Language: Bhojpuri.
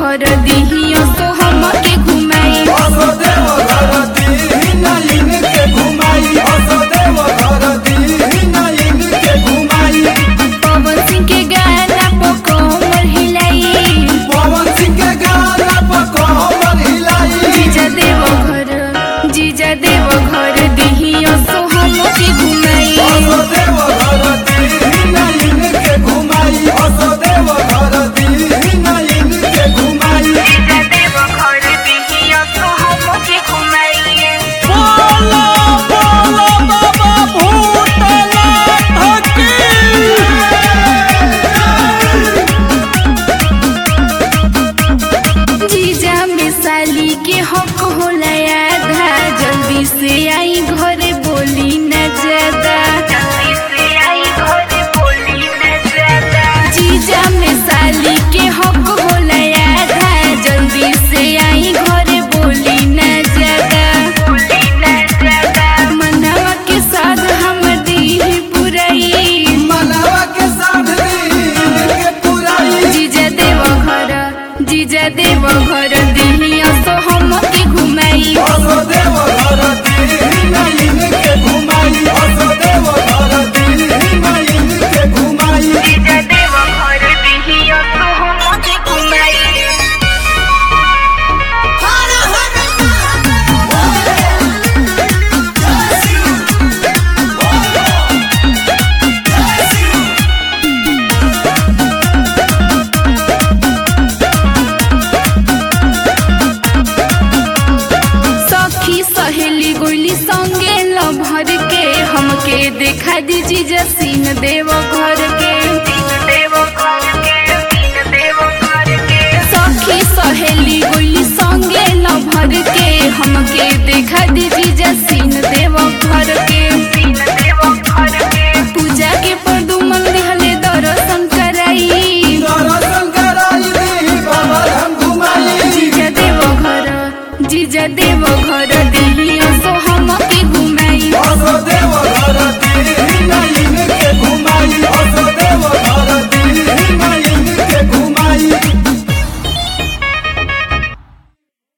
घर दिहिया तो हम के घुमाई पवन सिंह के गाना पर कमर हिलाई जीजा देव घर दिहिया तो हम के घुमाई जीजा में साली के हक होला आधा जल्दी से आई घरे बोली न ज्यादा जीजा में साली के हक होला आधा जल्दी से आई घरे बोली न ज्यादा मनवा के साथ हम दी पुराई जीजा देव घर दिहिया तो हम के घुमाई सहेली गोली संगे लभर के हमके देखा दी जीजा सीन देव घर के सखी सहेली गोली संगे लभर के हमके देखा दी जीजा